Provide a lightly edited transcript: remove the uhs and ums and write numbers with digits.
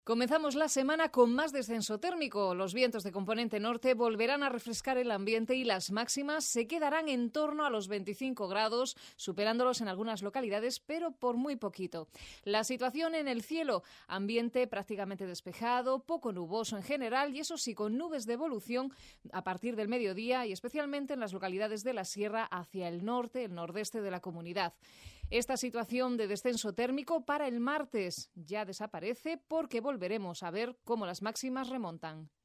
Comenzamos la semana con más descenso térmico. Los vientos de componente norte volverán a refrescar el ambiente y las máximas se quedarán en torno a los 25 grados, superándolos en algunas localidades, pero por muy poquito. La situación en el cielo, ambiente prácticamente despejado, poco nuboso en general y eso sí, con nubes de evolución a partir del mediodía y especialmente en las localidades de la sierra hacia el norte, el nordeste de la comunidad. Esta situación de descenso térmico para el martes ya desaparece porque volveremos a ver cómo las máximas remontan.